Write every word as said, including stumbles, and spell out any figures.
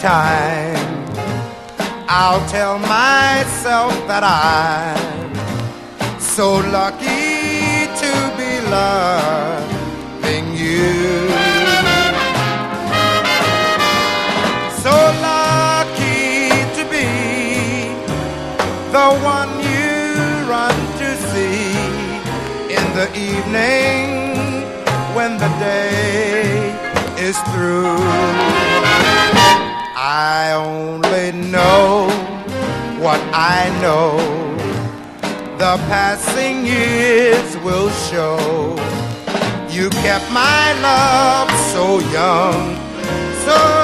time, I'll tell myself that I'm so lucky to be loving you. So lucky to be the one you run to see in the evening when the day is through. I only know what I know. The passing years will show. You kept my love so young, so